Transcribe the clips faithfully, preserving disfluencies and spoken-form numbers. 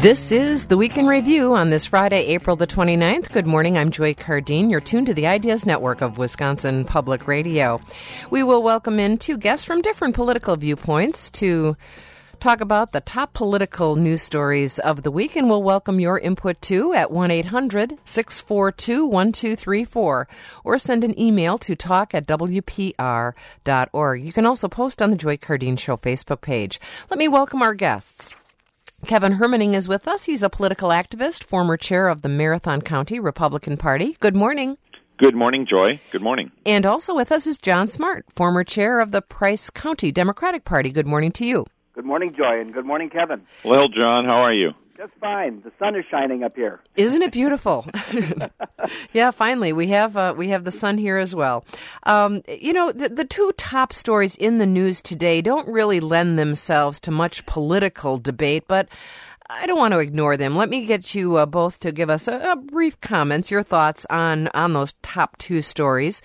This is the Week in Review on this Friday, April the twenty-ninth. Good morning, I'm Joy Cardine. You're tuned to the Ideas Network of Wisconsin Public Radio. We will welcome in two guests from different political viewpoints to talk about the top political news stories of the week, and we'll welcome your input too at one eight hundred six four two one two three four or send an email to talk at w p r dot org. You can also post on the Joy Cardine Show Facebook page. Let me welcome our guests. Kevin Hermaning is with us. He's a political activist, former chair of the Marathon County Republican Party. Good morning. Good morning, Joy. Good morning. And also with us is John Smart, former chair of the Price County Democratic Party. Good morning to you. Good morning, Joy, and good morning, Kevin. Well, John, how are you? Just fine. The sun is shining up here. Isn't it beautiful? Yeah, finally, we have uh, we have the sun here as well. Um, you know, the, the two top stories in the news today don't really lend themselves to much political debate, but I don't want to ignore them. Let me get you uh, both to give us a, a brief comments, your thoughts on, on those top two stories.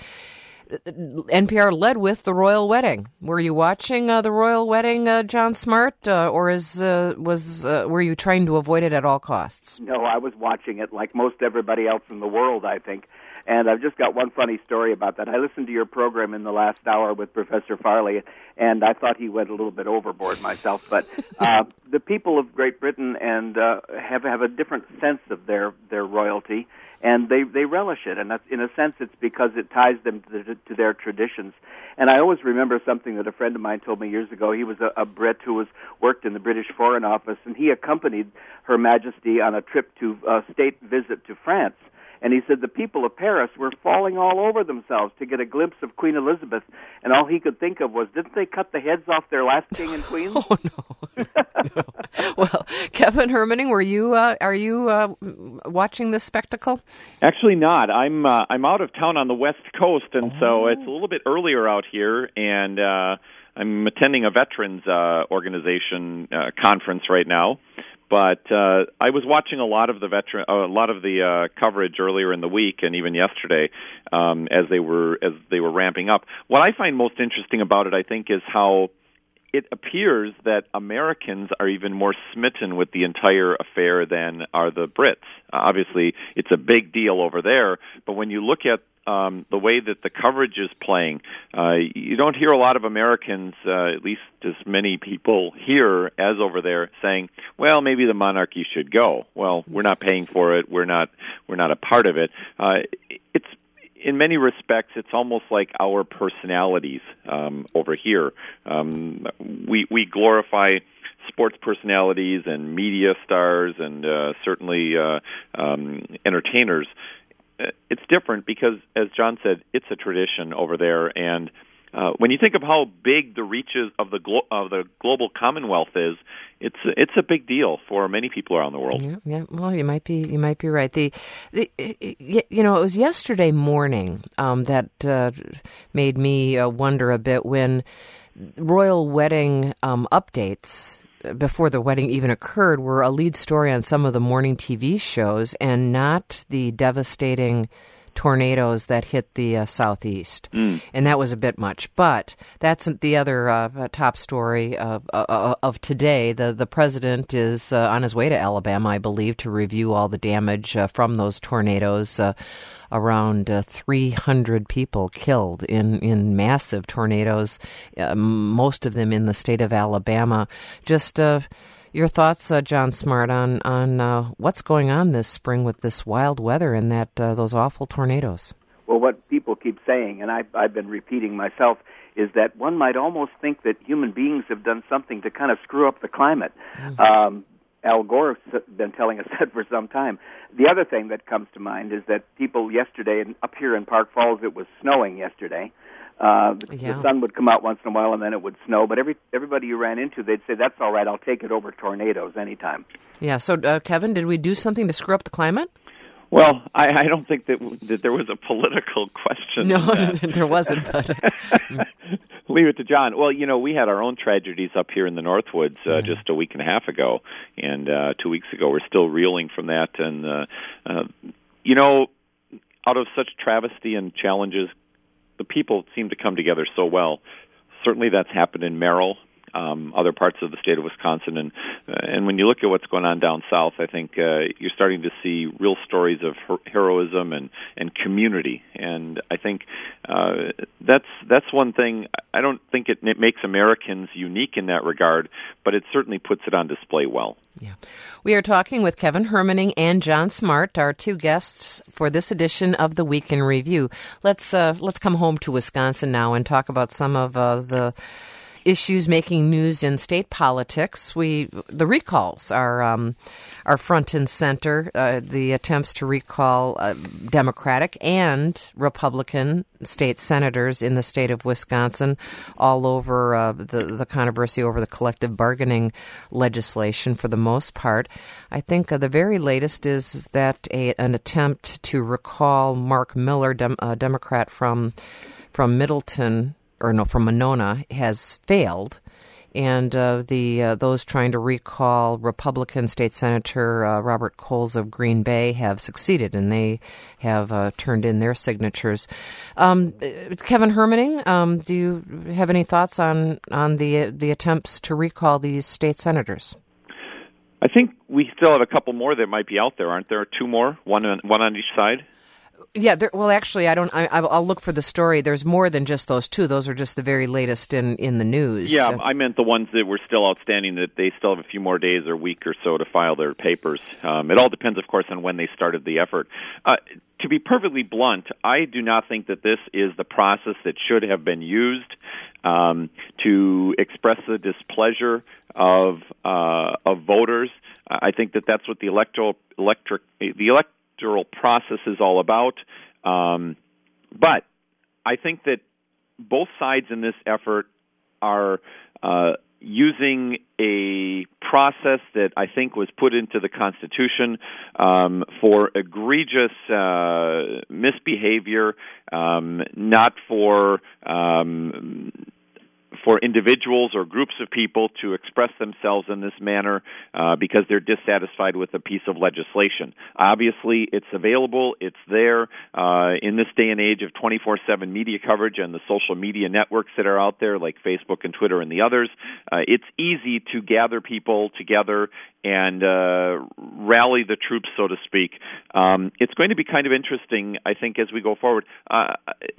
N P R led with the royal wedding. Were you watching uh, the royal wedding, uh, John Smart, uh, or is uh, was uh, were you trying to avoid it at all costs? No, I was watching it like most everybody else in the world, I think. And I've just got one funny story about that. I listened to your program in the last hour with Professor Farley, and I thought he went a little bit overboard myself. But uh, the people of Great Britain and uh, have have a different sense of their their royalty. And they, they relish it, and that's, in a sense it's because it ties them to, the, to their traditions. And I always remember something that a friend of mine told me years ago. He was a, a Brit who was worked in the British Foreign Office, and he accompanied Her Majesty on a trip to a state visit to France. And he said the people of Paris were falling all over themselves to get a glimpse of Queen Elizabeth, and all he could think of was, didn't they cut the heads off their last king and queen? Oh, no. no. Well, Kevin Hermaning, were you uh, are you uh, watching this spectacle? Actually not. I'm uh, I'm out of town on the West Coast, and oh. so it's a little bit earlier out here, and uh, I'm attending a veterans uh, organization uh, conference right now. But uh, I was watching a lot of the veteran, uh, a lot of the uh, coverage earlier in the week, and even yesterday, um, as they were as they were ramping up. What I find most interesting about it, I think, is how it appears that Americans are even more smitten with the entire affair than are the Brits. Uh, obviously, it's a big deal over there, but when you look at Um, the way that the coverage is playing, uh, you don't hear a lot of Americans, uh, at least as many people here as over there, saying, "Well, maybe the monarchy should go." Well, we're not paying for it. We're not. We're not a part of it. Uh, it's in many respects, it's almost like our personalities um, over here. Um, we we glorify sports personalities and media stars, and uh, certainly uh, um, entertainers. It's different because, as John said, it's a tradition over there, and uh, when you think of how big the reaches of the glo- of the global commonwealth is, it's it's a big deal for many people around the world. Yeah, yeah. Well, you might be you might be right. The, the you know, it was yesterday morning um, that uh, made me uh, wonder a bit when royal wedding um, updates before the wedding even occurred were a lead story on some of the morning T V shows, and not the devastating tornadoes that hit the uh, southeast. Mm. And that was a bit much. But that's the other uh, top story of, uh, of today. The the president is uh, on his way to Alabama, I believe, to review all the damage uh, from those tornadoes. Uh, around uh, three hundred people killed in, in massive tornadoes, uh, most of them in the state of Alabama. Just uh, your thoughts, uh, John Smart, on, on uh, what's going on this spring with this wild weather and that uh, those awful tornadoes? Well, what people keep saying, and I've, I've been repeating myself, is that one might almost think that human beings have done something to kind of screw up the climate. Mm-hmm. Um, Al Gore's been telling us that for some time. The other thing that comes to mind is that people yesterday, up here in Park Falls, it was snowing yesterday. Uh, the, yeah. the sun would come out once in a while, and then it would snow. But every everybody you ran into, they'd say, that's all right, I'll take it over tornadoes anytime. Yeah, so, uh, Kevin, did we do something to screw up the climate? Well, I, I don't think that that there was a political question. No, there wasn't. But leave it to John. Well, you know, we had our own tragedies up here in the Northwoods uh, yeah. just a week and a half ago, and uh, two weeks ago. We're still reeling from that. And, uh, uh, you know, out of such travesty and challenges, the people seem to come together so well. Certainly that's happened in Merrill. um, other parts of the state of Wisconsin. And uh, and when you look at what's going on down south, I think uh, you're starting to see real stories of her- heroism and, and community. And I think uh, that's that's one thing. I don't think it, it makes Americans unique in that regard, but it certainly puts it on display well. Yeah. We are talking with Kevin Hermaning and John Smart, our two guests for this edition of the Week in Review. Let's uh, let's come home to Wisconsin now and talk about some of uh, the issues making news in state politics. We the recalls are um, are front and center. Uh, the attempts to recall uh, Democratic and Republican state senators in the state of Wisconsin, all over uh, the the controversy over the collective bargaining legislation. For the most part, I think uh, the very latest is that a, an attempt to recall Mark Miller, dem, a Democrat from from Middleton. or no, from Monona, has failed, and uh, the uh, those trying to recall Republican State Senator uh, Robert Coles of Green Bay have succeeded, and they have uh, turned in their signatures. Um, Kevin Hermaning, um, do you have any thoughts on on the the attempts to recall these state senators? I think we still have a couple more that might be out there, aren't there? Two more, one on, one on each side. Yeah, there, well, actually, I don't. I, I'll look for the story. There's more than just those two. Those are just the very latest in, in the news. Yeah, I meant the ones that were still outstanding, that they still have a few more days or week or so to file their papers. Um, it all depends, of course, on when they started the effort. Uh, to be perfectly blunt, I do not think that this is the process that should have been used um, to express the displeasure of uh, of voters. I think that that's what the electoral electric the elect. process is all about. Um, but I think that both sides in this effort are uh, using a process that I think was put into the Constitution um, for egregious uh, misbehavior, um, not for um, for individuals or groups of people to express themselves in this manner uh, because they're dissatisfied with a piece of legislation. Obviously, it's available. It's there. Uh, in this day and age of twenty-four seven media coverage and the social media networks that are out there, like Facebook and Twitter and the others, uh, it's easy to gather people together and uh, rally the troops, so to speak. Um, it's going to be kind of interesting, I think, as we go forward. Uh,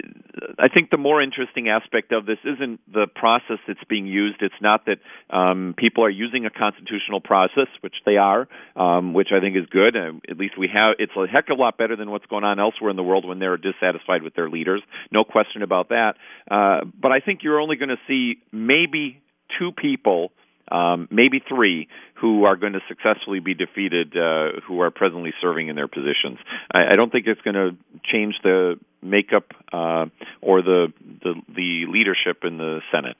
I think the more interesting aspect of this isn't the process that's being used. It's not that um, people are using a constitutional process, which they are, um, which I think is good. Uh, at least we have. It's a heck of a lot better than what's going on elsewhere in the world when they're dissatisfied with their leaders. No question about that. Uh, but I think you're only going to see maybe two people, Um, maybe three, who are going to successfully be defeated, uh, who are presently serving in their positions. I, I don't think it's going to change the makeup uh, or the, the the leadership in the Senate.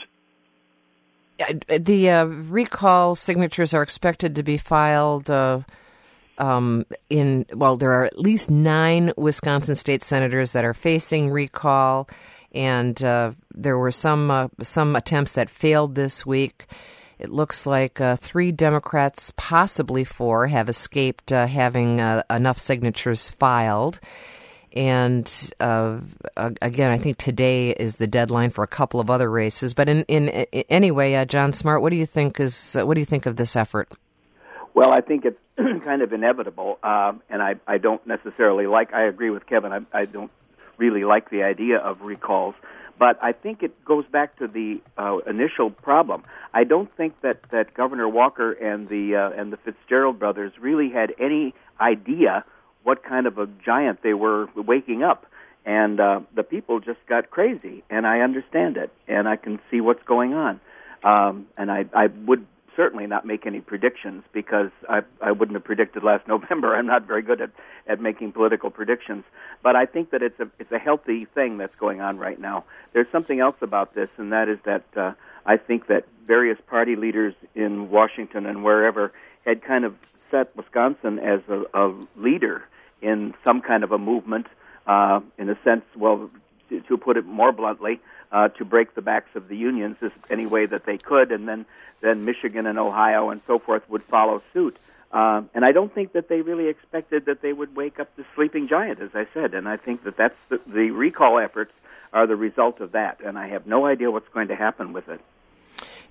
The uh, recall signatures are expected to be filed uh, um, in, well, there are at least nine Wisconsin state senators that are facing recall, and uh, there were some uh, some attempts that failed this week. It looks like uh, three Democrats, possibly four, have escaped uh, having uh, enough signatures filed. And uh, again, I think today is the deadline for a couple of other races. But in, in, in anyway, uh, John Smart, what do you think is uh, what do you think of this effort? Well, I think it's kind of inevitable, uh, and I, I don't necessarily like. I agree with Kevin. I, I don't really like the idea of recalls. But I think it goes back to the uh, initial problem. I don't think that, that Governor Walker and the uh, and the Fitzgerald brothers really had any idea what kind of a giant they were waking up, and uh, the people just got crazy. And I understand it, and I can see what's going on. Um, and I, I would certainly not make any predictions because I, I wouldn't have predicted last November. I'm not very good at, at making political predictions. But I think that it's a it's a healthy thing that's going on right now. There's something else about this, and that is that uh, I think that various party leaders in Washington and wherever had kind of set Wisconsin as a, a leader in some kind of a movement, uh, in a sense, well, to, to put it more bluntly, uh, to break the backs of the unions any way that they could, and then, then Michigan and Ohio and so forth would follow suit. Uh, and I don't think that they really expected that they would wake up the sleeping giant, as I said. And I think that that's the, the recall efforts are the result of that. And I have no idea what's going to happen with it.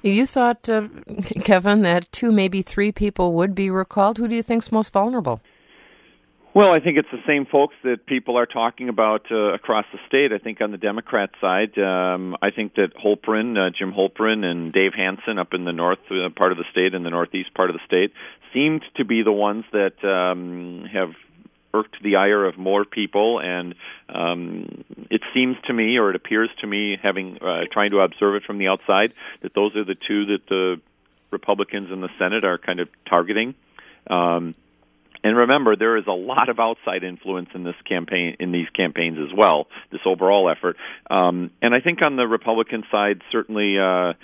You thought, uh, Kevin, that two, maybe three people would be recalled. Who do you think's most vulnerable? Well, I think it's the same folks that people are talking about uh, across the state. I think on the Democrat side, um, I think that Holprin, uh, Jim Holprin and Dave Hansen up in the north uh, part of the state and the northeast part of the state seemed to be the ones that um, have irked the ire of more people, and um, it seems to me, or it appears to me, having uh, trying to observe it from the outside, that those are the two that the Republicans in the Senate are kind of targeting. Um, And remember, there is a lot of outside influence in this campaign, in these campaigns as well, this overall effort. Um, and I think on the Republican side, certainly uh,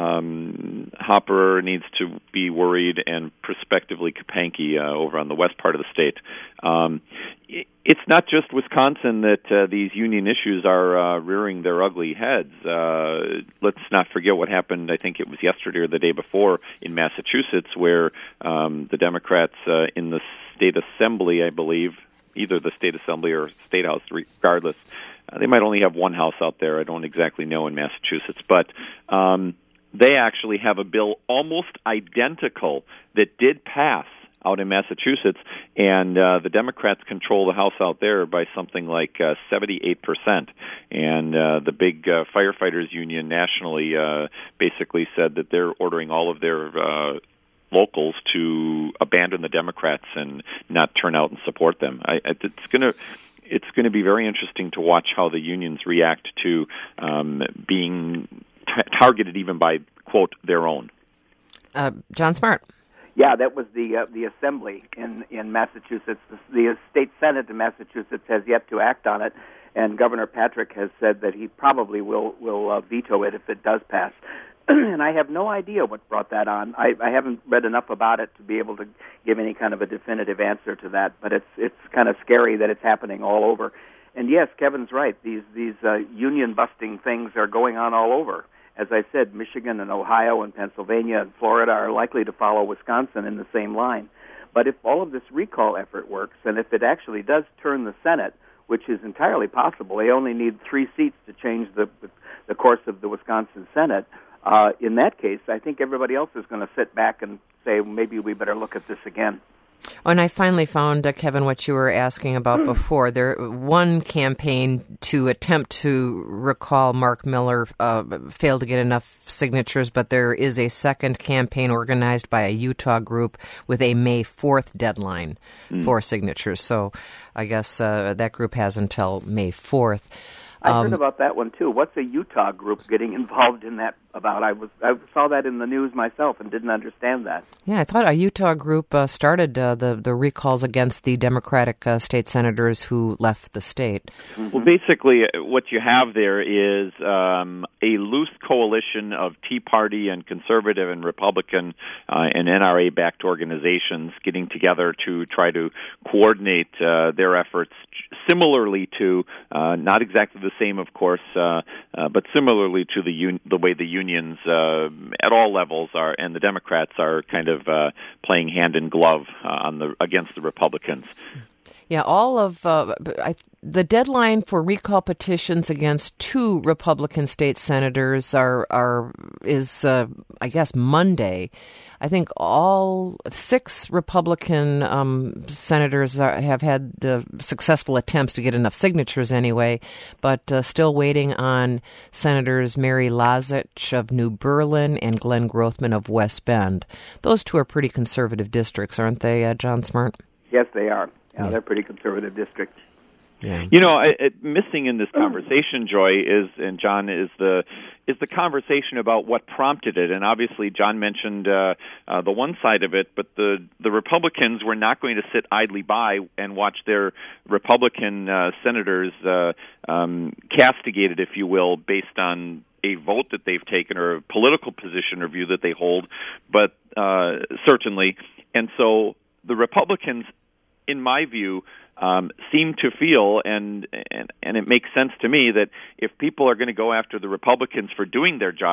um, Hopper needs to be worried, and prospectively Kapanke uh, over on the west part of the state. Um, it's not just Wisconsin that uh, these union issues are uh, rearing their ugly heads. Uh, let's not forget what happened, I think it was yesterday or the day before, in Massachusetts, where um, the Democrats uh, in the State Assembly, I believe, either the State Assembly or State House, regardless, uh, they might only have one house out there. I don't exactly know in Massachusetts, but um, they actually have a bill almost identical that did pass out in Massachusetts, and uh, the Democrats control the House out there by something like uh, seventy-eight percent. And uh, the big uh, firefighters union nationally uh, basically said that they're ordering all of their uh, locals to abandon the Democrats and not turn out and support them. I, it's going to it's going to be very interesting to watch how the unions react to um, being t- targeted even by, quote, their own. Uh, John Smart. Yeah, that was the uh, the Assembly in, in Massachusetts. The, the state Senate in Massachusetts has yet to act on it, and Governor Patrick has said that he probably will, will uh, veto it if it does pass. And I have no idea what brought that on. I, I haven't read enough about it to be able to give any kind of a definitive answer to that, but it's it's kind of scary that it's happening all over. And yes, Kevin's right. These these uh, union-busting things are going on all over. As I said, Michigan and Ohio and Pennsylvania and Florida are likely to follow Wisconsin in the same line. But if all of this recall effort works, and if it actually does turn the Senate, which is entirely possible, they only need three seats to change the the course of the Wisconsin Senate. Uh, in that case, I think everybody else is going to sit back and say, maybe we better look at this again. Oh, and I finally found, uh, Kevin, what you were asking about before. There, one campaign to attempt to recall Mark Miller uh, failed to get enough signatures, but there is a second campaign organized by a Utah group with a May fourth deadline mm. for signatures. So I guess uh, that group has until May fourth. I Um, heard about that one too. What's a Utah group getting involved in that about? I was I saw that in the news myself and didn't understand that. Yeah, I thought a Utah group uh, started uh, the the recalls against the Democratic uh, state senators who left the state. Mm-hmm. Well, basically, what you have there is um, a loose coalition of Tea Party and conservative and Republican uh, and N R A-backed organizations getting together to try to coordinate uh, their efforts, similarly to uh, not exactly the same, of course, uh, uh, but similarly to the un- the way the unions uh, at all levels are, and the Democrats are kind of uh, playing hand in glove uh, on the against the Republicans. Yeah, all of uh, I, the deadline for recall petitions against two Republican state senators are are is uh, I guess Monday. I think all six Republican um, senators are, have had the successful attempts to get enough signatures anyway, but uh, still waiting on Senators Mary Lazich of New Berlin and Glenn Grothman of West Bend. Those two are pretty conservative districts, aren't they, uh, John Smart? Yes, they are. Yeah, yeah. They're pretty conservative districts. Yeah. You know, I, I, missing in this conversation, Joy, is and John is the is the conversation about what prompted it. And obviously, John mentioned uh, uh, the one side of it, but the the Republicans were not going to sit idly by and watch their Republican uh, senators uh, um, castigated, if you will, based on a vote that they've taken or a political position or view that they hold. But uh, certainly, and so the Republicans, in my view, um, seem to feel, and, and and it makes sense to me, that if people are going to go after the Republicans for doing their job,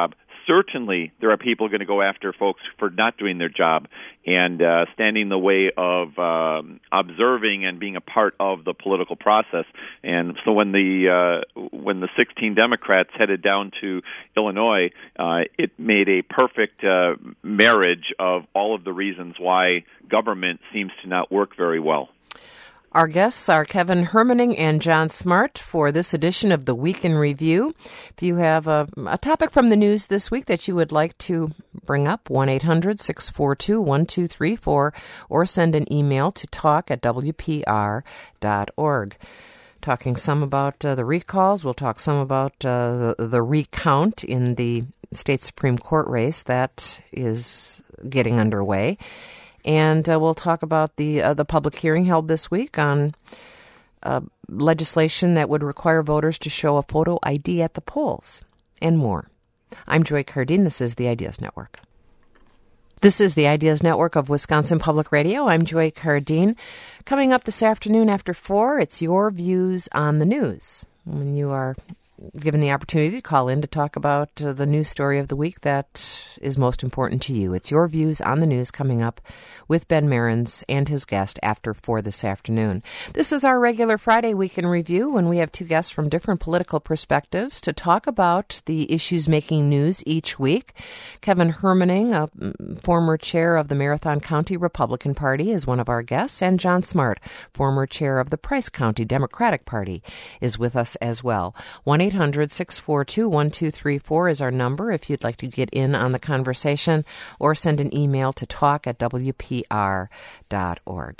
certainly there are people going to go after folks for not doing their job and uh, standing in the way of um, observing and being a part of the political process. And so when the uh, when the sixteen Democrats headed down to Illinois, uh, it made a perfect uh, marriage of all of the reasons why government seems to not work very well. Our guests are Kevin Hermaning and John Smart for this edition of the Week in Review. If you have a, a topic from the news this week that you would like to bring up, one eight hundred six four two one two three four, or send an email to talk at w p r dot org. Talking some about uh, the recalls, we'll talk some about uh, the, the recount in the state Supreme Court race that is getting underway. And uh, we'll talk about the uh, the public hearing held this week on uh, legislation that would require voters to show a photo I D at the polls, and more. I'm Joy Cardine. This is the Ideas Network. This is the Ideas Network of Wisconsin Public Radio. I'm Joy Cardine. Coming up this afternoon after four, it's your views on the news. When you are given the opportunity to call in to talk about uh, the news story of the week that is most important to you. It's your views on the news coming up with Ben Marins and his guest after four this afternoon. This is our regular Friday Week in Review when we have two guests from different political perspectives to talk about the issues making news each week. Kevin Hermaning, a former chair of the Marathon County Republican Party, is one of our guests, and John Smart, former chair of the Price County Democratic Party, is with us as well. one eight hundred six four two one two three four is our number if you'd like to get in on the conversation, or send an email to talk at w p r dot org.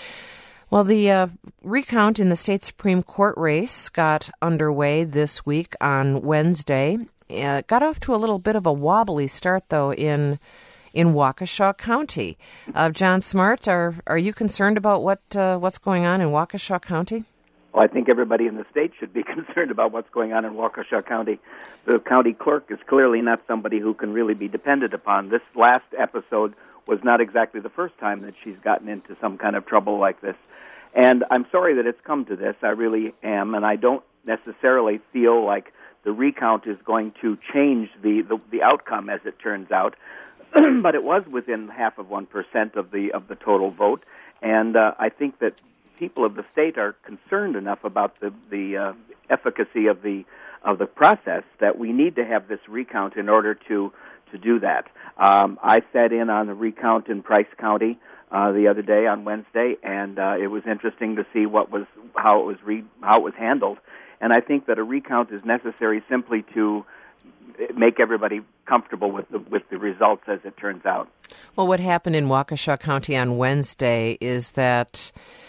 Well, the uh, recount in the state Supreme Court race got underway this week on Wednesday. Uh, it got off to a little bit of a wobbly start, though, in in Waukesha County. Uh, John Smart, are are you concerned about what uh, what's going on in Waukesha County? Well, I think everybody in the state should be concerned about what's going on in Waukesha County. The county clerk is clearly not somebody who can really be depended upon. This last episode was not exactly the first time that she's gotten into some kind of trouble like this. And I'm sorry that it's come to this. I really am. And I don't necessarily feel like the recount is going to change the, the, the outcome, as it turns out. But it was within half of one percent of the of the total vote. And uh, I think that people of the state are concerned enough about the the uh, efficacy of the of the process that we need to have this recount in order to to do that. Um, I sat in on the recount in Price County uh, the other day on Wednesday, and uh, it was interesting to see what was how it was re, how it was handled. And I think that a recount is necessary simply to make everybody comfortable with the with the results as it turns out. Well, what happened in Waukesha County on Wednesday is that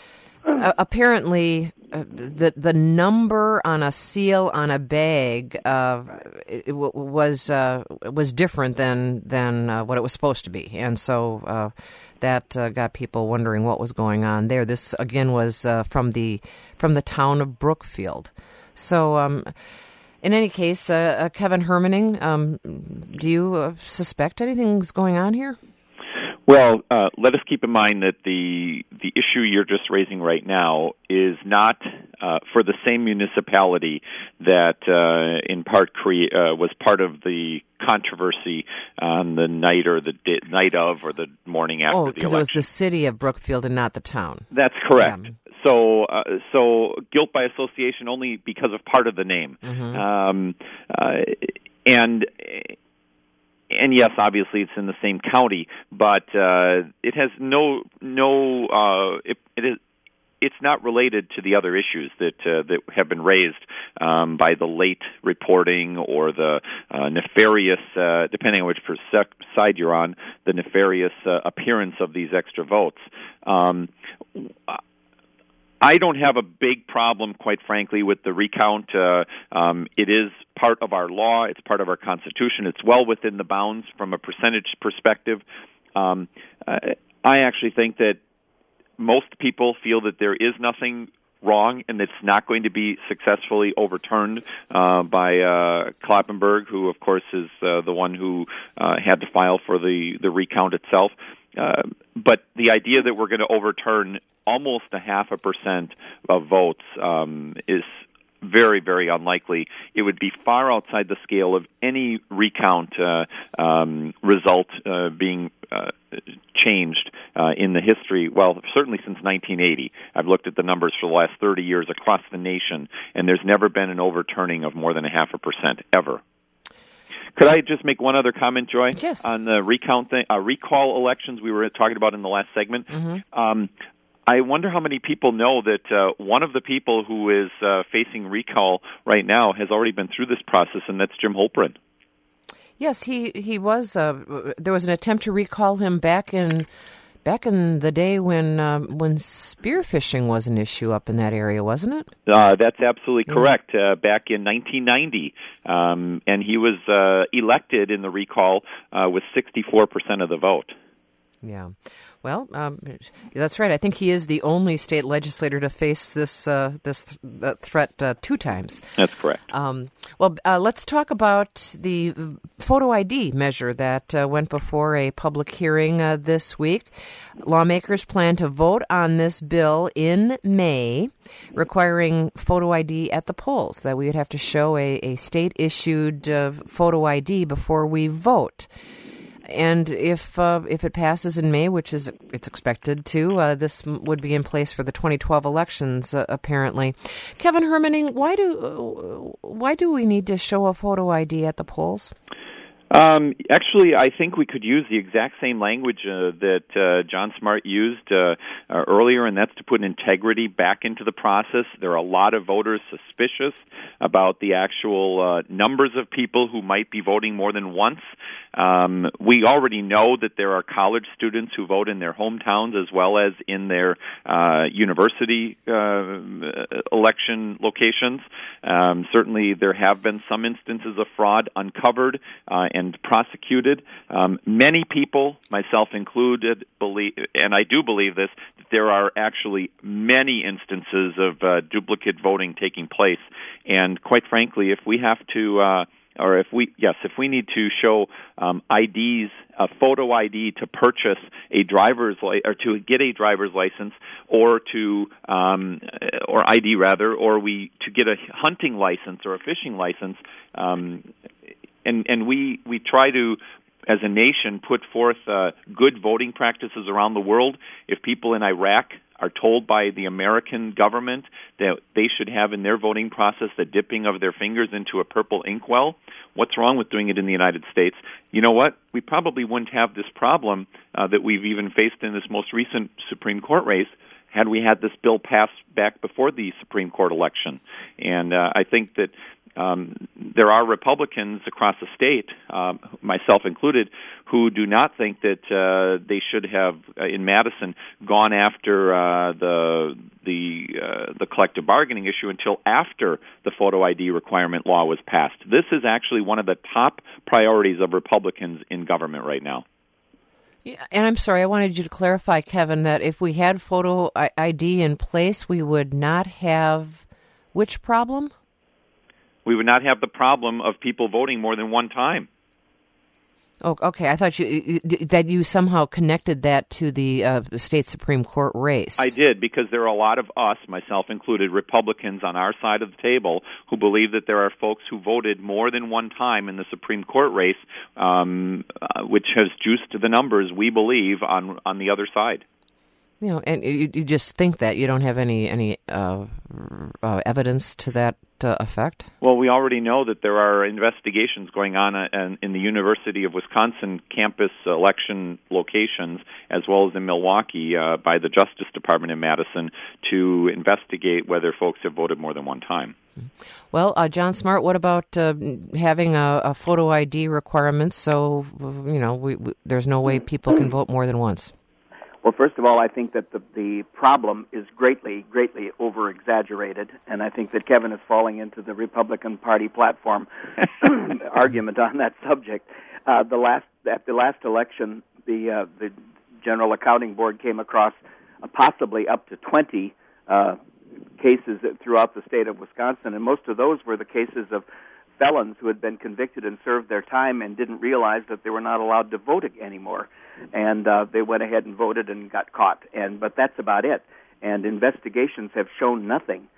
Uh, apparently, uh, the the number on a seal on a bag uh, it, it was uh, was different than than uh, what it was supposed to be, and so uh, that uh, got people wondering what was going on there. This again was uh, from the from the town of Brookfield. So, um, in any case, uh, uh, Kevin Hermaning, um, do you uh, suspect anything's going on here? Well, uh, let us keep in mind that the the issue you're just raising right now is not uh, for the same municipality that, uh, in part, cre- uh, was part of the controversy on the night or the di- night of or the morning after oh, the election. Oh, because it was the city of Brookfield and not the town. That's correct. Yeah. So, uh, so guilt by association only because of part of the name, Mm-hmm. um, uh, and. And yes, obviously it's in the same county, but uh, it has no no. Uh, it, it is. It's not related to the other issues that uh, that have been raised um, by the late reporting or the uh, nefarious, uh, depending on which side you're on, the nefarious uh, appearance of these extra votes. Um, I don't have a big problem, quite frankly, with the recount. Uh, um, it is part of our law. It's part of our Constitution. It's well within the bounds from a percentage perspective. Um, I actually think that most people feel that there is nothing wrong and it's not going to be successfully overturned uh, by uh, Kloppenberg, who, of course, is uh, the one who uh, had to file for the, the recount itself. Uh, but the idea that we're going to overturn almost a half a percent of votes um, is very, very unlikely. It would be far outside the scale of any recount uh, um, result uh, being uh, changed uh, in the history, well, certainly since nineteen eighty. I've looked at the numbers for the last thirty years across the nation, and there's never been an overturning of more than a half a percent, ever. Could I just make one other comment, Joy? Yes. On the recount thing, uh, recall elections we were talking about in the last segment. Mm-hmm. Um, I wonder how many people know that uh, one of the people who is uh, facing recall right now has already been through this process, and that's Jim Holprin. Yes, he he was. Uh, there was an attempt to recall him back in back in the day when um, when spearfishing was an issue up in that area, wasn't it? Uh, that's absolutely Yeah. correct. Uh, back in nineteen ninety, um, and he was uh, elected in the recall uh, with sixty-four percent of the vote. Yeah. Well, um, that's right. I think he is the only state legislator to face this uh, this th- uh, threat uh, two times. That's correct. Um, well, uh, let's talk about the photo I D measure that uh, went before a public hearing uh, this week. Lawmakers plan to vote on this bill in May, requiring photo I D at the polls, that we would have to show a, a state-issued uh, photo I D before we vote. And if uh, if it passes in May, which is it's expected to, uh, this would be in place for the twenty twelve elections. Uh, apparently, Kevin Hermaning, why do uh, why do we need to show a photo I D at the polls? Um, actually, I think we could use the exact same language uh, that uh, John Smart used uh, uh, earlier, and that's to put integrity back into the process. There are a lot of voters suspicious about the actual uh, numbers of people who might be voting more than once. Um, we already know that there are college students who vote in their hometowns as well as in their uh, university uh, election locations. Um, certainly, there have been some instances of fraud uncovered uh, and prosecuted. Um, many people, myself included, believe, and I do believe this, that there are actually many instances of uh, duplicate voting taking place. And quite frankly, if we have to, uh, or if we, yes, if we need to show um, I Ds, a photo I D to purchase a driver's li- or to get a driver's license, or to, um, or I D rather, or we to get a hunting license or a fishing license. Um, And, and we, we try to, as a nation, put forth uh, good voting practices around the world. If people in Iraq are told by the American government that they should have in their voting process the dipping of their fingers into a purple inkwell, what's wrong with doing it in the United States? You know what? We probably wouldn't have this problem uh, that we've even faced in this most recent Supreme Court race had we had this bill passed back before the Supreme Court election. And uh, I think that Um, there are Republicans across the state, um, myself included, who do not think that uh, they should have, uh, in Madison, gone after uh, the the uh, the collective bargaining issue until after the photo I D requirement law was passed. This is actually one of the top priorities of Republicans in government right now. Yeah, and I'm sorry, I wanted you to clarify, Kevin, that if we had photo I D in place, we would not have which problem? We would not have the problem of people voting more than one time. Oh, okay. I thought you that you somehow connected that to the uh, state Supreme Court race. I did, because there are a lot of us, myself included, Republicans on our side of the table who believe that there are folks who voted more than one time in the Supreme Court race, um, uh, which has juiced the numbers, we believe, on on the other side. You know, and you, you just think that you don't have any any uh, uh, evidence to that uh, effect? Well, we already know that there are investigations going on uh, in the University of Wisconsin campus election locations, as well as in Milwaukee, uh, by the Justice Department in Madison, to investigate whether folks have voted more than one time. Well, uh, John Smart, what about uh, having a, a photo I D requirement so, you know, we, we, there's no way people can vote more than once? Well, first of all, I think that the, the problem is greatly, greatly over-exaggerated, and I think that Kevin is falling into the Republican Party platform argument on that subject. Uh, the last at the last election, the uh, the General Accounting Board came across uh, possibly up to twenty uh, cases throughout the state of Wisconsin, and most of those were the cases of felons who had been convicted and served their time and didn't realize that they were not allowed to vote anymore. And uh, they went ahead and voted and got caught. And but that's about it. And investigations have shown nothing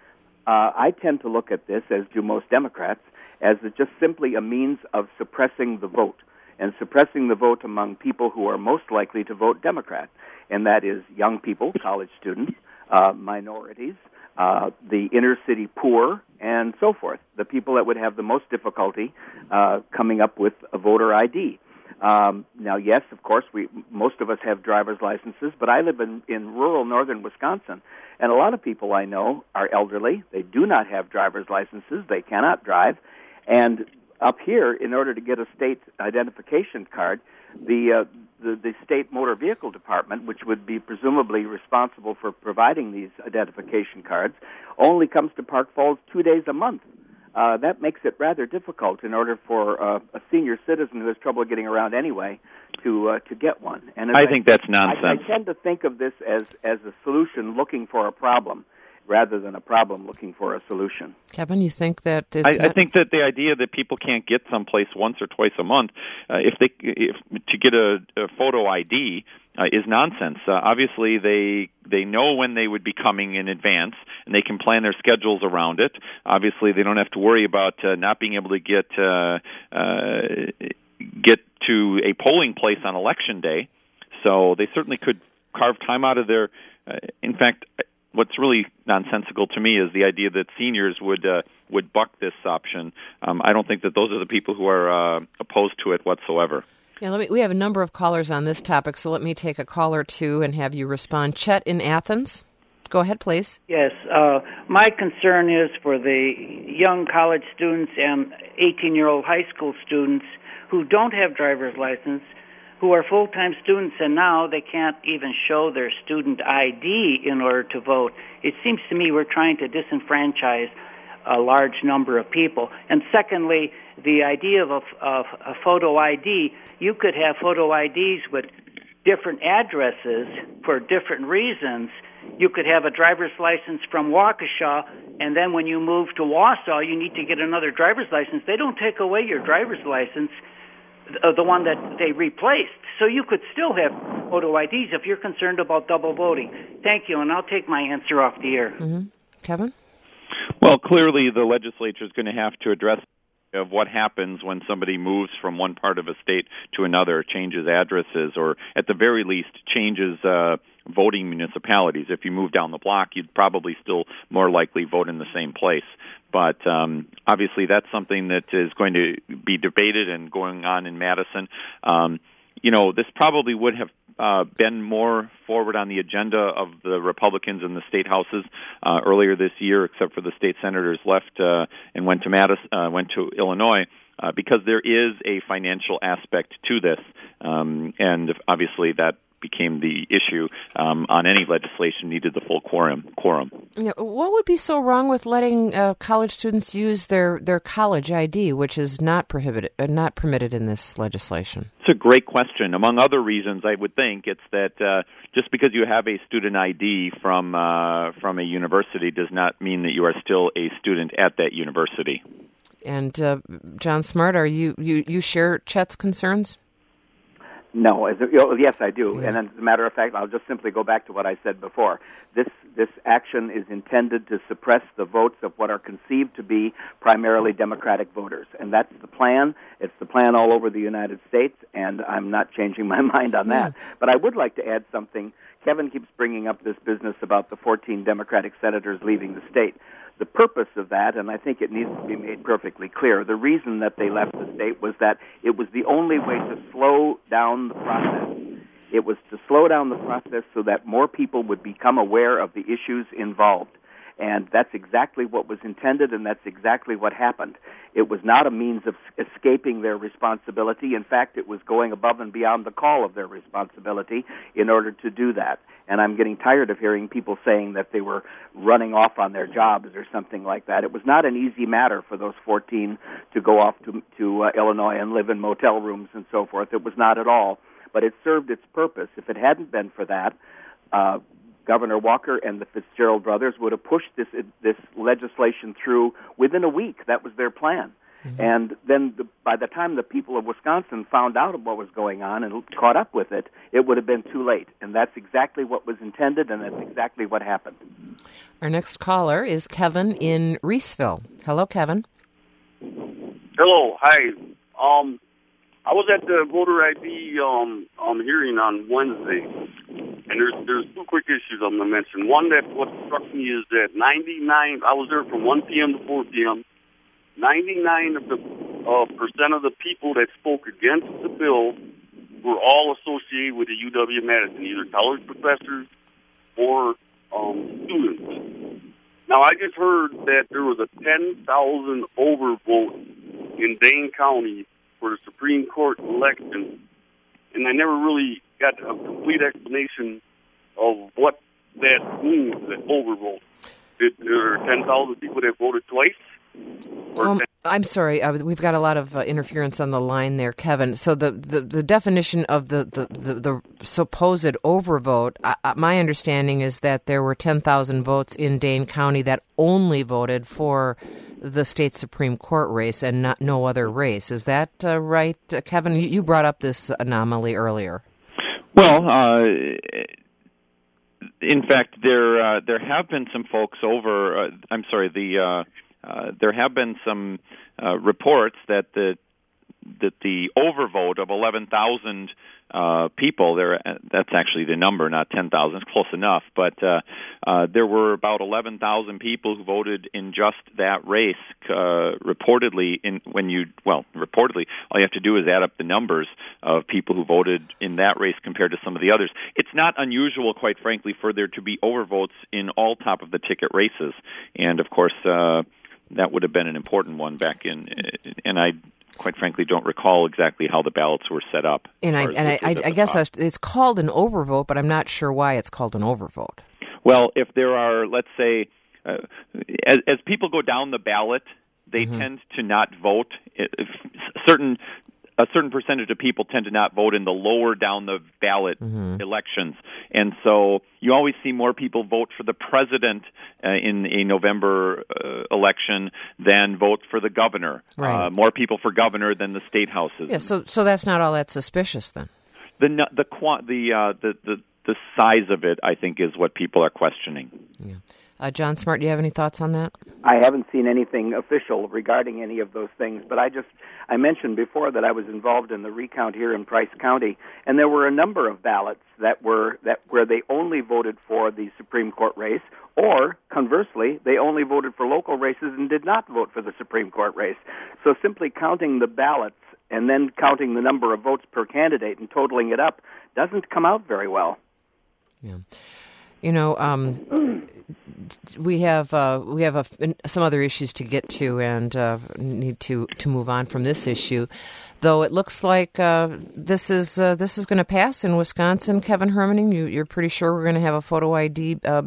Uh, I tend to look at this, as do most Democrats, as just simply a means of suppressing the vote, and suppressing the vote among people who are most likely to vote Democrat, and that is young people, college students, uh, minorities, uh, the inner-city poor, and so forth, the people that would have the most difficulty uh, coming up with a voter I D. Um, now, yes, of course, we most of us have driver's licenses, but I live in, in rural northern Wisconsin, and a lot of people I know are elderly. They do not have driver's licenses. They cannot drive. And up here, in order to get a state identification card, the, uh, the the state motor vehicle department, which would be presumably responsible for providing these identification cards, only comes to Park Falls two days a month. Uh, that makes it rather difficult in order for uh, a senior citizen who has trouble getting around anyway to uh, to get one. And I, I think that's nonsense. I, I tend to think of this as, as a solution looking for a problem, rather than a problem looking for a solution. Kevin, you think that it's I, not... I think that the idea that people can't get someplace once or twice a month, uh, if they if to get a, a photo I D uh, is nonsense. Uh, obviously, they they know when they would be coming in advance, and they can plan their schedules around it. Obviously, they don't have to worry about uh, not being able to get uh, uh, get to a polling place on Election Day. So they certainly could carve time out of their. Uh, in fact. What's really nonsensical to me is the idea that seniors would uh, would buck this option. Um, I don't think that those are the people who are uh, opposed to it whatsoever. Yeah, let me, we have a number of callers on this topic, so let me take a call or two and have you respond. Chet in Athens, go ahead, please. Yes, uh, my concern is for the young college students and eighteen-year-old high school students who don't have driver's license, who are full-time students, and now they can't even show their student I D in order to vote. It seems to me we're trying to disenfranchise a large number of people. And secondly, the idea of a, of a photo I D, you could have photo I Ds with different addresses for different reasons. You could have a driver's license from Waukesha, and then when you move to Wausau, you need to get another driver's license. They don't take away your driver's license, Uh, the one that they replaced. So you could still have photo I Ds if you're concerned about double voting. Thank you, and I'll take my answer off the air. Mm-hmm. Kevin? Well, clearly the legislature is going to have to address of what happens when somebody moves from one part of a state to another, changes addresses, or at the very least changes uh, voting municipalities. If you move down the block, you'd probably still more likely vote in the same place. But um, obviously that's something that is going to be debated and going on in Madison. Um, you know, this probably would have uh, been more forward on the agenda of the Republicans in the state houses uh, earlier this year, except for the state senators left uh, and went to Madison, uh, went to Illinois, uh, because there is a financial aspect to this, um, and obviously that became the issue um, on any legislation needed the full quorum. Quorum. Yeah, what would be so wrong with letting uh, college students use their, their college I D, which is not prohibited, uh, not permitted in this legislation? It's a great question. Among other reasons, I would think it's that uh, just because you have a student I D from uh, from a university does not mean that you are still a student at that university. And uh, John Smart, are you, you you share Chet's concerns? No, as a, you know, yes, I do. Yeah. And as a matter of fact, I'll just simply go back to what I said before. This this action is intended to suppress the votes of what are conceived to be primarily Democratic voters. And that's the plan. It's the plan all over the United States, and I'm not changing my mind on that. Yeah. But I would like to add something. Kevin keeps bringing up this business about the fourteen Democratic senators leaving the state. The purpose of that, and I think it needs to be made perfectly clear, the reason that they left the state was that it was the only way to slow down the process. It was to slow down the process so that more people would become aware of the issues involved. And that's exactly what was intended, and that's exactly what happened. It was not a means of escaping their responsibility. In fact, it was going above and beyond the call of their responsibility in order to do that. And I'm getting tired of hearing people saying that they were running off on their jobs or something like that. It was not an easy matter for those fourteen to go off to, to uh, Illinois and live in motel rooms and so forth. It was not at all. But it served its purpose. If it hadn't been for that, uh, Governor Walker and the Fitzgerald brothers would have pushed this this legislation through within a week. That was their plan. Mm-hmm. And then the, by the time the people of Wisconsin found out what was going on and caught up with it, it would have been too late. And that's exactly what was intended, and that's exactly what happened. Our next caller is Kevin in Reeseville. Hello, Kevin. Hello. Hi. Um, I was at the voter I D um, um, hearing on Wednesday, and there's there's two quick issues I'm going to mention. One, that what struck me is that ninety-nine, I was there from one p.m. to four p.m., ninety-nine of the uh, percent of the people that spoke against the bill were all associated with the U W-Madison, either college professors or um, students. Now, I just heard that there was a ten thousand overvote in Dane County for the Supreme Court election, and I never really got a complete explanation of what that means, that overvote. Did there are ten thousand people that voted twice? Um, I'm sorry, uh, we've got a lot of uh, interference on the line there, Kevin. So the, the, the definition of the, the, the, the supposed overvote, uh, my understanding is that there were ten thousand votes in Dane County that only voted for the state Supreme Court race and not no other race. Is that uh, right, uh, Kevin? You, you brought up this anomaly earlier. Well, uh, in fact, there uh, there have been some folks over. Uh, I'm sorry, the uh, uh, there have been some uh, reports that the that the overvote of eleven thousand uh, people, there that's actually the number, not ten thousand, it's close enough, but uh, uh, there were about eleven thousand people who voted in just that race, uh, reportedly, in when you, well, reportedly, all you have to do is add up the numbers of people who voted in that race compared to some of the others. It's not unusual, quite frankly, for there to be overvotes in all top-of-the-ticket races, and, of course, uh, that would have been an important one back in, and I quite frankly, don't recall exactly how the ballots were set up. And I and I, I, I guess I was, it's called an overvote, but I'm not sure why it's called an overvote. Well, if there are, let's say, uh, as, as people go down the ballot, they mm-hmm. tend to not vote. If certain a certain percentage of people tend to not vote in the lower down the ballot mm-hmm. elections. And so you always see more people vote for the president uh, in a November uh, election than vote for the governor. Right. Uh, more people for governor than the state houses. Yeah, so so that's not all that suspicious then. The the the uh, the, the the size of it, I think, is what people are questioning. Yeah. Uh, John Smart, do you have any thoughts on that? I haven't seen anything official regarding any of those things, but I just, I mentioned before that I was involved in the recount here in Price County, and there were a number of ballots that were, that where they only voted for the Supreme Court race, or conversely, they only voted for local races and did not vote for the Supreme Court race. So simply counting the ballots and then counting the number of votes per candidate and totaling it up doesn't come out very well. Yeah. You know, um, we have uh, we have a, some other issues to get to, and uh, need to, to move on from this issue. Though it looks like uh, this is uh, this is going to pass in Wisconsin. Kevin Hermaning, you, you're pretty sure we're going to have a photo I D uh,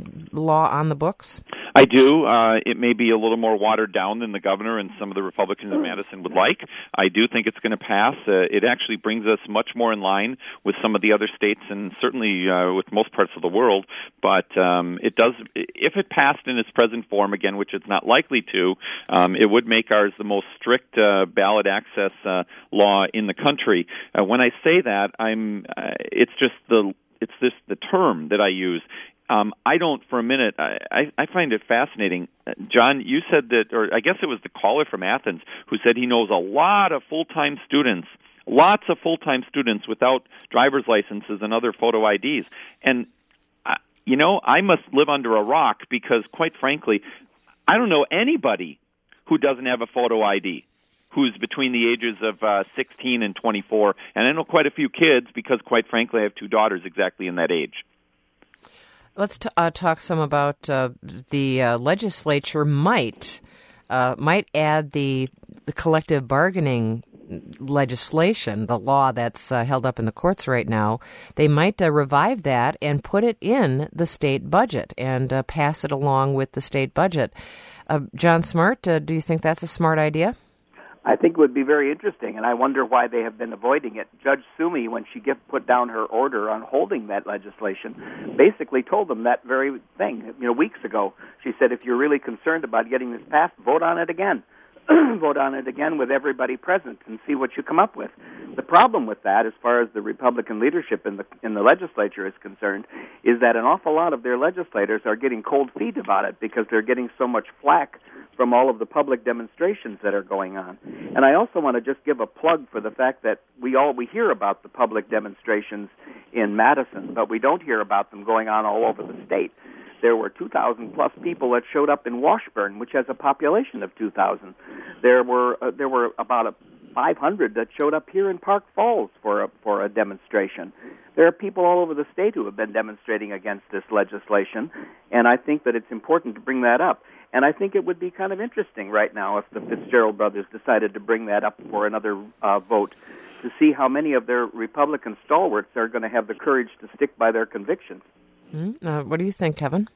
law on the books? I do. Uh, it may be a little more watered down than the governor and some of the Republicans in Madison would like. I do think it's going to pass. Uh, it actually brings us much more in line with some of the other states and certainly uh, with most parts of the world. But um, it does, if it passed in its present form, again, which it's not likely to, um, it would make ours the most strict uh, ballot access uh, law in the country. Uh, when I say that, I'm. Uh, it's just the. It's just the term that I use. Um, I don't, for a minute, I, I, I find it fascinating. Uh, John, you said that, or I guess it was the caller from Athens who said he knows a lot of full-time students, lots of full-time students without driver's licenses and other photo I Ds. And, uh, you know, I must live under a rock because, quite frankly, I don't know anybody who doesn't have a photo I D, who's between the ages of uh, sixteen and twenty-four. And I know quite a few kids because, quite frankly, I have two daughters exactly in that age. Let's t- uh, talk some about uh, the uh, legislature might uh, might add the the collective bargaining legislation, the law that's uh, held up in the courts right now. They might uh, revive that and put it in the state budget and uh, pass it along with the state budget. Uh, John Smart, uh, do you think that's a smart idea? I think it would be very interesting, and I wonder why they have been avoiding it. Judge Sumi, when she get, put down her order on holding that legislation, basically told them that very thing. You know, weeks ago, she said, if you're really concerned about getting this passed, vote on it again. vote on it again with everybody present and see what you come up with. The problem with that, as far as the Republican leadership in the in the legislature is concerned, is that an awful lot of their legislators are getting cold feet about it because they're getting so much flack from all of the public demonstrations that are going on. And I also want to just give a plug for the fact that we all we hear about the public demonstrations in Madison, but we don't hear about them going on all over the state. There were two thousand plus people that showed up in Washburn, which has a population of two thousand. There were uh, there were about a five hundred that showed up here in Park Falls for a, for a demonstration. There are people all over the state who have been demonstrating against this legislation, and I think that it's important to bring that up. And I think it would be kind of interesting right now if the Fitzgerald brothers decided to bring that up for another uh, vote, to see how many of their Republican stalwarts are going to have the courage to stick by their convictions. Mm-hmm. Uh, what do you think, Kevin?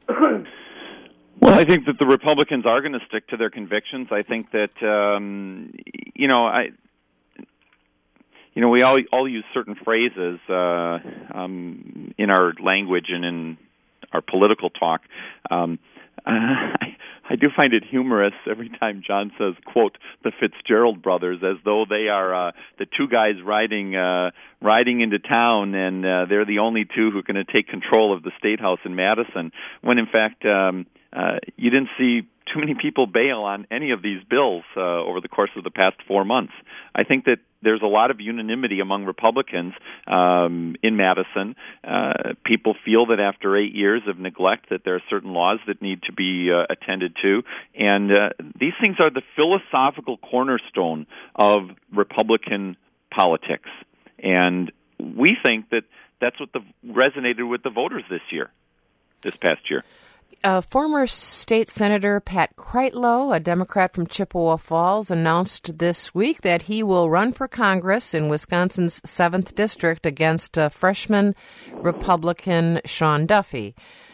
Well, I think that the Republicans are going to stick to their convictions. I think that, um, you know, I, you know, we all all use certain phrases uh, um, in our language and in our political talk. Um, I, I do find it humorous every time John says, quote, the Fitzgerald brothers, as though they are uh, the two guys riding uh, riding into town, and uh, they're the only two who are going to take control of the State House in Madison, when in fact um, uh, you didn't see too many people bail on any of these bills uh, over the course of the past four months. I think that there's a lot of unanimity among Republicans um, in Madison. Uh, people feel that after eight years of neglect that there are certain laws that need to be uh, attended to. And uh, these things are the philosophical cornerstone of Republican politics. And we think that that's what the, resonated with the voters this year, this past year. Uh, former state senator Pat Kreitlow, a Democrat from Chippewa Falls, announced this week that he will run for Congress in Wisconsin's seventh District against uh, freshman Republican Sean Duffy.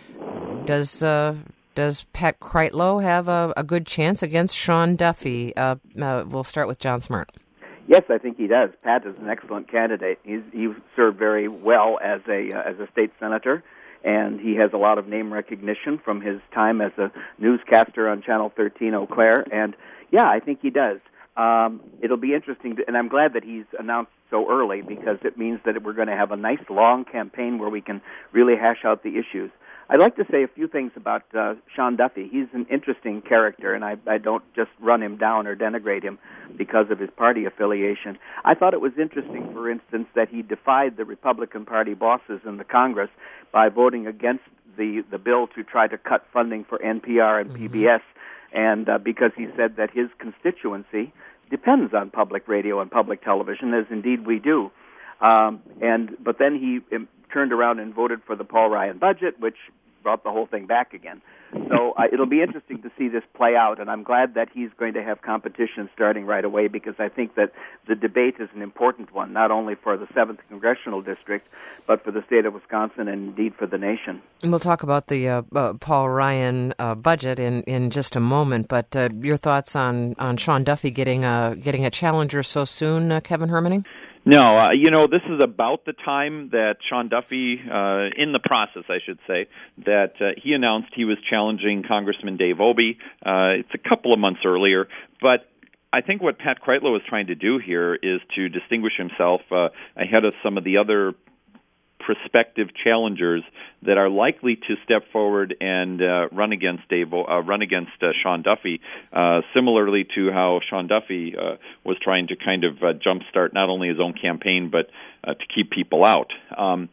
Does uh, does Pat Kreitlow have a, a good chance against Sean Duffy? Uh, uh, we'll start with John Smart. Yes, I think he does. Pat is an excellent candidate. He's, he served very well as a uh, as a state senator, and he has a lot of name recognition from his time as a newscaster on Channel thirteen Eau Claire. And, yeah, I think he does. Um, it'll be interesting, to, and I'm glad that he's announced so early, because it means that we're going to have a nice long campaign where we can really hash out the issues. I'd like to say a few things about uh, Sean Duffy. He's an interesting character, and I, I don't just run him down or denigrate him because of his party affiliation. I thought it was interesting, for instance, that he defied the Republican Party bosses in the Congress by voting against the, the bill to try to cut funding for N P R and mm-hmm. P B S, and uh, because he said that his constituency depends on public radio and public television, as indeed we do. Um, and but then he um, turned around and voted for the Paul Ryan budget, which brought the whole thing back again. So uh, it'll be interesting to see this play out, and I'm glad that he's going to have competition starting right away, because I think that the debate is an important one, not only for the seventh Congressional District, but for the state of Wisconsin and indeed for the nation. And we'll talk about the uh, uh, Paul Ryan uh, budget in, in just a moment, but uh, your thoughts on, on Sean Duffy getting a, getting a challenger so soon, uh, Kevin Hermaning? No, uh, you know, this is about the time that Sean Duffy, uh, in the process, I should say, that uh, he announced he was challenging Congressman Dave Obey. Uh, it's a couple of months earlier, but I think what Pat Kreitlow is trying to do here is to distinguish himself uh, ahead of some of the other prospective challengers that are likely to step forward and uh, run against Dave, uh, run against uh, Sean Duffy, uh, similarly to how Sean Duffy uh, was trying to kind of uh, jumpstart not only his own campaign but uh, to keep people out. Um,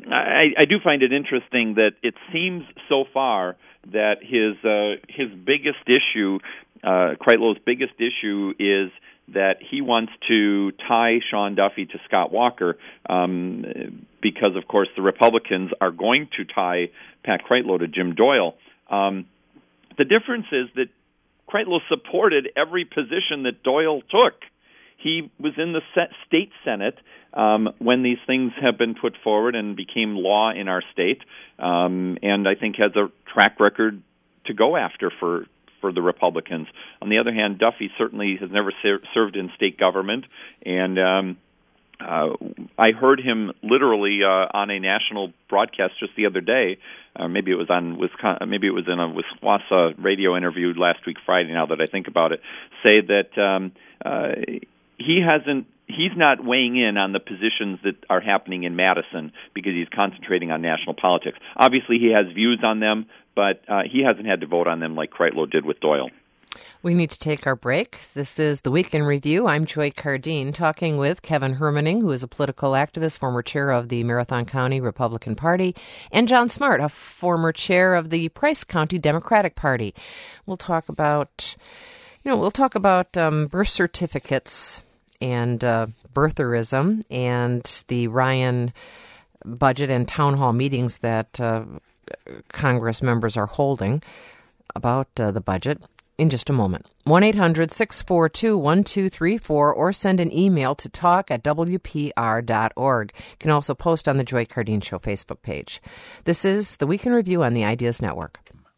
I, I do find it interesting that it seems so far that his uh, his biggest issue, uh, Kreitlow's biggest issue, is that he wants to tie Sean Duffy to Scott Walker um, because, of course, the Republicans are going to tie Pat Kreitlow to Jim Doyle. Um, the difference is that Kreitlow supported every position that Doyle took. He was in the state Senate um, when these things have been put forward and became law in our state, um, and I think has a track record to go after for for the Republicans. On the other hand, Duffy certainly has never ser- served in state government, and um, uh, I heard him literally uh, on a national broadcast just the other day. Uh, maybe it was on Wisconsin, maybe it was in a Wisconsin radio interview last week Friday. Now that I think about it, say that um, uh, he hasn't. He's not weighing in on the positions that are happening in Madison because he's concentrating on national politics. Obviously, he has views on them, but uh, he hasn't had to vote on them like Kreitlow did with Doyle. We need to take our break. This is the Week in Review. I'm Joy Cardine, talking with Kevin Hermaning, who is a political activist, former chair of the Marathon County Republican Party, and John Smart, a former chair of the Price County Democratic Party. We'll talk about, you know, we'll talk about um, birth certificates and uh, birtherism and the Ryan budget and town hall meetings that uh, Congress members are holding about uh, the budget in just a moment. one eight hundred six four two one two three four or send an email to talk at w p r dot org. You can also post on the Joy Cardine Show Facebook page. This is the Week in Review on the Ideas Network.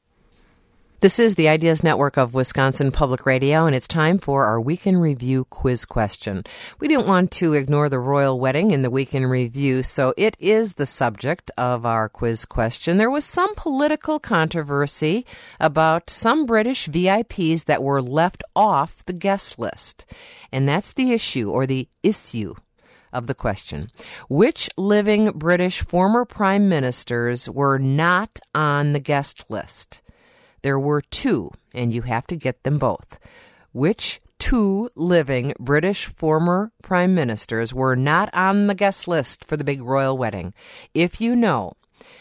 This is the Ideas Network of Wisconsin Public Radio, and it's time for our Week in Review quiz question. We didn't want to ignore the royal wedding in the Week in Review, so it is the subject of our quiz question. There was some political controversy about some British V I Ps that were left off the guest list, and that's the issue, or the issue, of the question. Which living British former prime ministers were not on the guest list? There were two, and you have to get them both. Which two living British former prime ministers were not on the guest list for the big royal wedding? If you know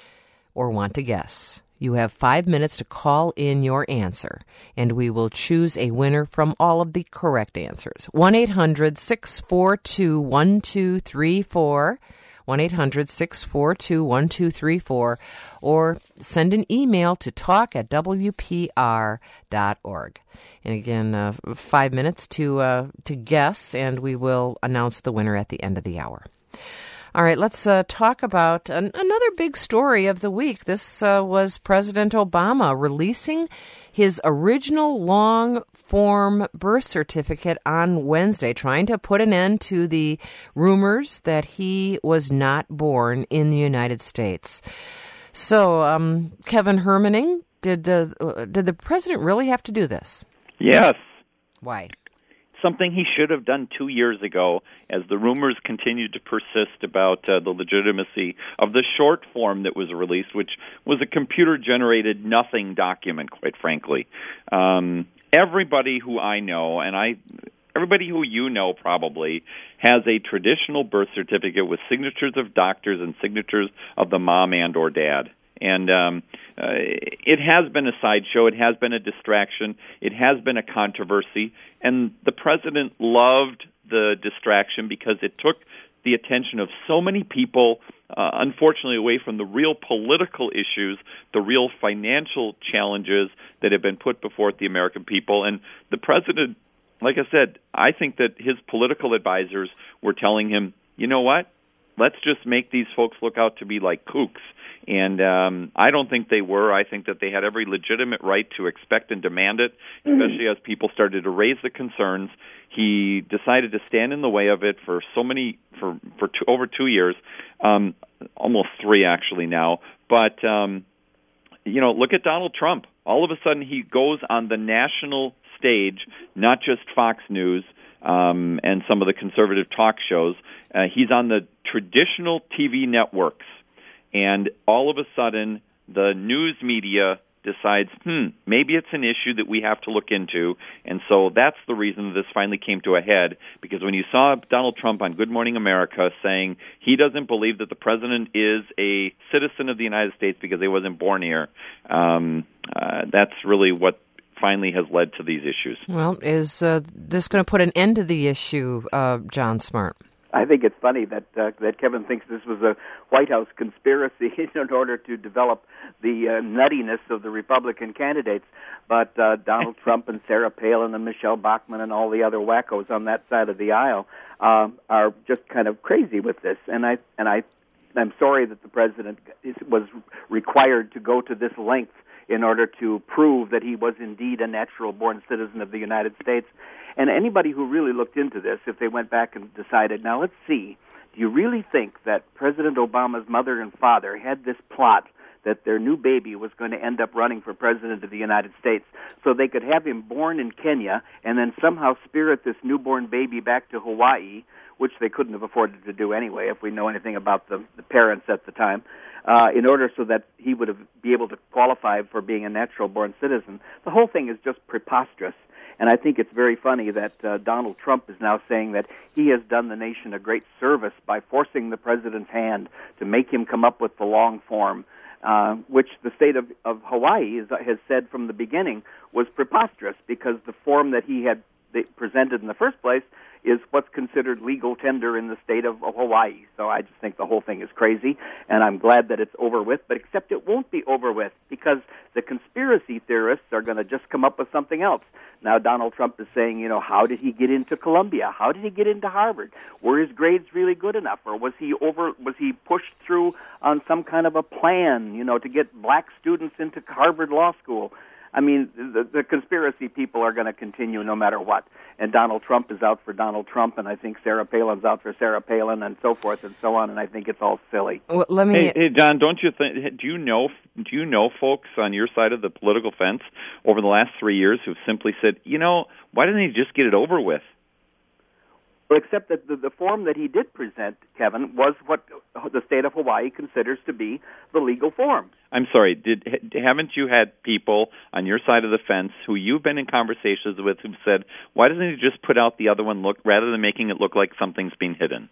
or want to guess, you have five minutes to call in your answer, and we will choose a winner from all of the correct answers. one eight hundred six four two one two three four. one eight hundred six four two one two three four, or send an email to talk at w p r dot org. And again, uh, five minutes to uh, to guess, and we will announce the winner at the end of the hour. All right, let's uh, talk about an, another big story of the week. This uh, was President Obama releasing his original long-form birth certificate on Wednesday, trying to put an end to the rumors that he was not born in the United States. So, um, Kevin Hermaning, did the uh, did the president really have to do this? Yes. Why? Something he should have done two years ago, as the rumors continued to persist about uh, the legitimacy of the short form that was released, which was a computer-generated nothing document, quite frankly. Um, everybody who I know, and I, everybody who you know probably, has a traditional birth certificate with signatures of doctors and signatures of the mom and or dad. And um, uh, it has been a sideshow. It has been a distraction. It has been a controversy. And the president loved the distraction because it took the attention of so many people, uh, unfortunately, away from the real political issues, the real financial challenges that have been put before the American people. And the president, like I said, I think that his political advisors were telling him, you know what? Let's just make these folks look out to be like kooks. And um, I don't think they were. I think that they had every legitimate right to expect and demand it, especially as people started to raise the concerns. He decided to stand in the way of it for so many, for, for two, over two years, um, almost three actually now. But, um, you know, look at Donald Trump. All of a sudden he goes on the national stage, not just Fox News um, and some of the conservative talk shows. Uh, he's on the traditional T V networks. And all of a sudden, the news media decides, hmm, maybe it's an issue that we have to look into. And so that's the reason this finally came to a head, because when you saw Donald Trump on Good Morning America saying he doesn't believe that the president is a citizen of the United States because he wasn't born here, um, uh, that's really what finally has led to these issues. Well, is uh, this going to put an end to the issue, uh, John Smart? I think it's funny that uh, that Kevin thinks this was a White House conspiracy in order to develop the uh, nuttiness of the Republican candidates. But uh, Donald Trump and Sarah Palin and Michelle Bachmann and all the other wackos on that side of the aisle uh, are just kind of crazy with this. And I and I, I'm sorry that the president is, was required to go to this length in order to prove that he was indeed a natural-born citizen of the United States. And anybody who really looked into this, if they went back and decided, now let's see, do you really think that President Obama's mother and father had this plot that their new baby was going to end up running for president of the United States so they could have him born in Kenya and then somehow spirit this newborn baby back to Hawaii, which they couldn't have afforded to do anyway if we know anything about the, the parents at the time, uh, in order so that he would have, be able to qualify for being a natural-born citizen. The whole thing is just preposterous. And I think it's very funny that uh, Donald Trump is now saying that he has done the nation a great service by forcing the president's hand to make him come up with the long form, uh, which the state of, of Hawaii is, has said from the beginning was preposterous because the form that he had presented in the first place is what's considered legal tender in the state of Hawaii. So I just think the whole thing is crazy, and I'm glad that it's over with, but except it won't be over with because the conspiracy theorists are going to just come up with something else. Now Donald Trump is saying, you know, how did he get into Columbia? How did he get into Harvard? Were his grades really good enough? Or was he over, was he pushed through on some kind of a plan, you know, to get black students into Harvard Law School? I mean, the, the conspiracy people are going to continue no matter what. And Donald Trump is out for Donald Trump, and I think Sarah Palin's out for Sarah Palin, and so forth and so on. And I think it's all silly. Well, let me. Hey, hey, John, don't you think? Do you know? Do you know folks on your side of the political fence over the last three years who've simply said, you know, why didn't he just get it over with? Well, except that the, the form that he did present, Kevin, was what the state of Hawaii considers to be the legal form. I'm sorry, did haven't you had people on your side of the fence who you've been in conversations with who've said, why doesn't he just put out the other one look rather than making it look like something's being hidden?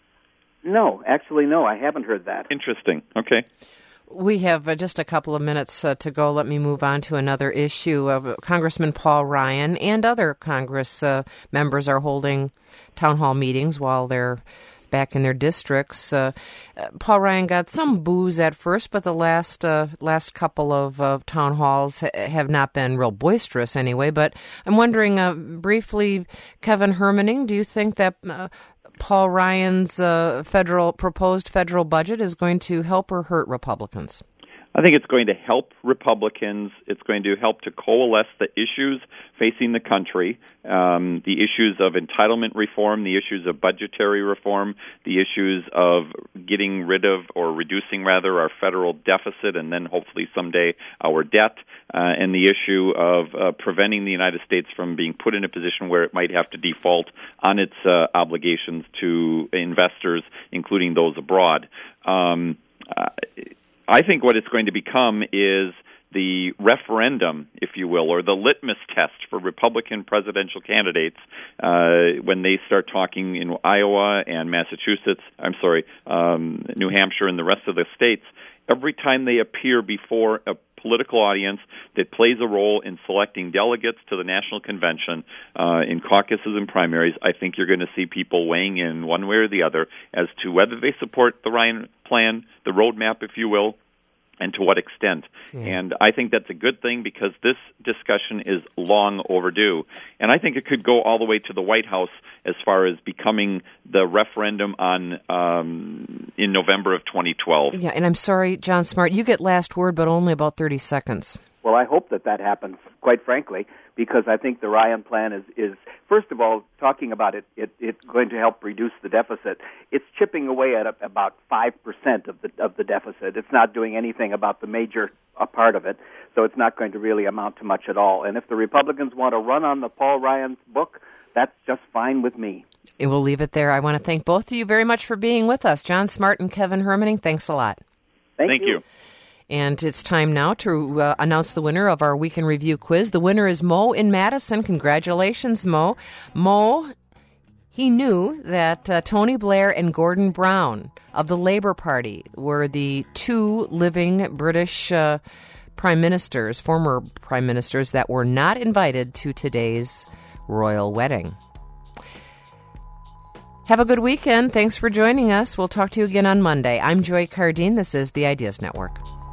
No, actually, no, I haven't heard that. Interesting. Okay. We have uh, just a couple of minutes uh, to go. Let me move on to another issue. Uh, Congressman Paul Ryan and other Congress uh, members are holding town hall meetings while they're back in their districts. Uh, uh, Paul Ryan got some boos at first, but the last uh, last couple of uh, town halls ha- have not been real boisterous anyway. But I'm wondering, uh, briefly, Kevin Hermaning, do you think that uh, Paul Ryan's uh, federal proposed federal budget is going to help or hurt Republicans? I think it's going to help Republicans. It's going to help to coalesce the issues facing the country, um, the issues of entitlement reform, the issues of budgetary reform, the issues of getting rid of or reducing, rather, our federal deficit and then hopefully someday our debt, uh, and the issue of uh, preventing the United States from being put in a position where it might have to default on its uh, obligations to investors, including those abroad. Um, uh, I think what it's going to become is the referendum, if you will, or the litmus test for Republican presidential candidates uh, when they start talking in Iowa and Massachusetts, I'm sorry, um, New Hampshire and the rest of the states. Every time they appear before a political audience that plays a role in selecting delegates to the national convention uh, in caucuses and primaries, I think you're going to see people weighing in one way or the other as to whether they support the Ryan plan, the roadmap, if you will, and to what extent. Yeah. And I think that's a good thing because this discussion is long overdue. And I think it could go all the way to the White House as far as becoming the referendum on um, in November of twenty twelve. Yeah, and I'm sorry, John Smart, you get last word, but only about thirty seconds. Well, I hope that that happens, quite frankly, because I think the Ryan plan is, is first of all, talking about it, it, it's going to help reduce the deficit. It's chipping away at a, about five percent of the of the deficit. It's not doing anything about the major uh, part of it, so it's not going to really amount to much at all. And if the Republicans want to run on the Paul Ryan book, that's just fine with me. And we'll leave it there. I want to thank both of you very much for being with us. John Smart and Kevin Hermaning, thanks a lot. Thank, thank you. you. And it's time now to uh, announce the winner of our Week in Review quiz. The winner is Mo in Madison. Congratulations, Mo. Mo, he knew that uh, Tony Blair and Gordon Brown of the Labour Party were the two living British uh, prime ministers, former prime ministers, that were not invited to today's royal wedding. Have a good weekend. Thanks for joining us. We'll talk to you again on Monday. I'm Joy Cardine. This is the Ideas Network.